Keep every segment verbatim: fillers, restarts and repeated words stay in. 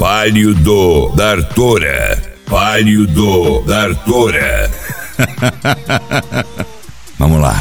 Palio do D'Artora. Palio do D'Artora. Vamos lá.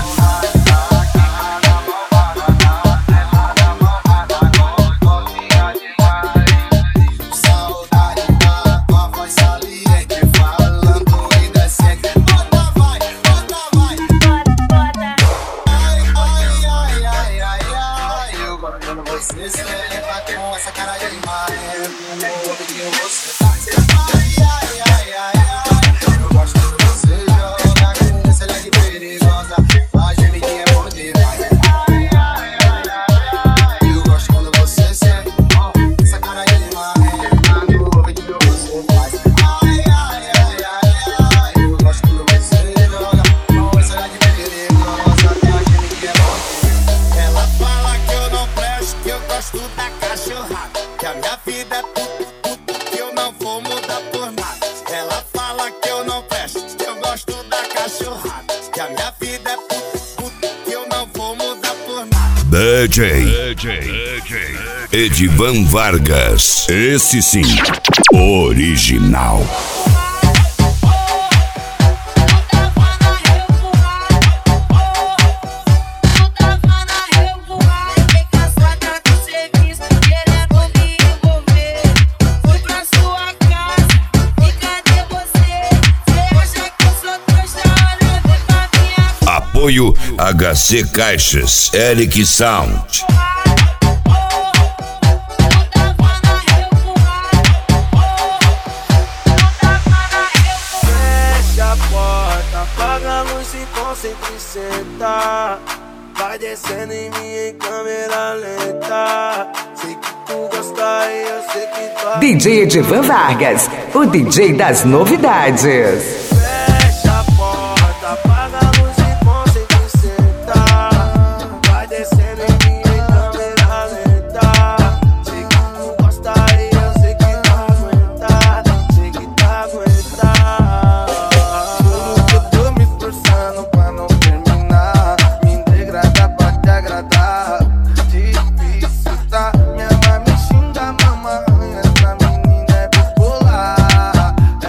D J, D J, D J Edivan Vargas. Esse sim, original. Apoio H C Caixas, Eric Sound. Fecha a porta, apaga a luz e concentra e senta. Vai descendo em mim em câmera lenta. Sei que tu gosta e eu sei que tu... D J Edivan Vargas, o D J das novidades. Fecha a porta, apaga a luz e concentra e senta. Vai descendo em mim em câmera lenta. Sei que tu gosta e eu sei que tu aguenta. Sei que tu aguenta. Tudo que eu tô me esforçando pra não terminar. Me degrada pra te agradar. Difícil tá, minha mãe me xinga, mamãe. Essa menina é bipolar, é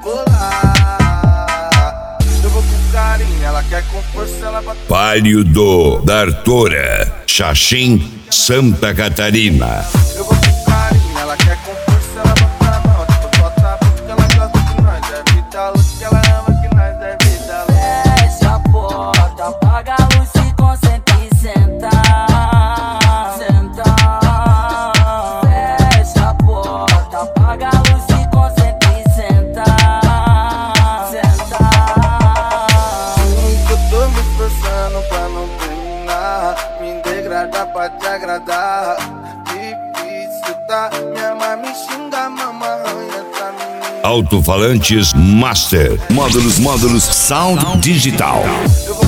bipolar. Eu vou com carinho, ela quer com força, ela bate. Palio do D'Artora, Xaxim, Santa Catarina. Eu vou com carinho, ela quer com força, ela bota a mão. Tipo, bota a boca, ela gosta que nós deve dar luz, que ela ama que nós deve dar luz. Fecha a porta, apaga a luz e concentra e senta. Senta. Fecha a porta, apaga a luz e concentra e senta. Senta. Juro que eu tô me esforçando pra não terminar. Me degradar pra te agradar. Difícil tá, minha mãe me xinga, mamãe. Essa menina. Alto-falantes Master. Módulos, módulos, Sound Digital. Eu vou